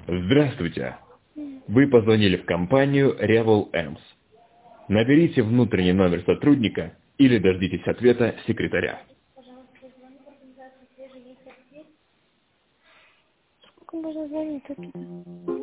Здравствуйте. Вы позвонили в компанию Revel Ems. Наберите внутренний номер сотрудника или дождитесь ответа секретаря. Сколько можно звонить тут?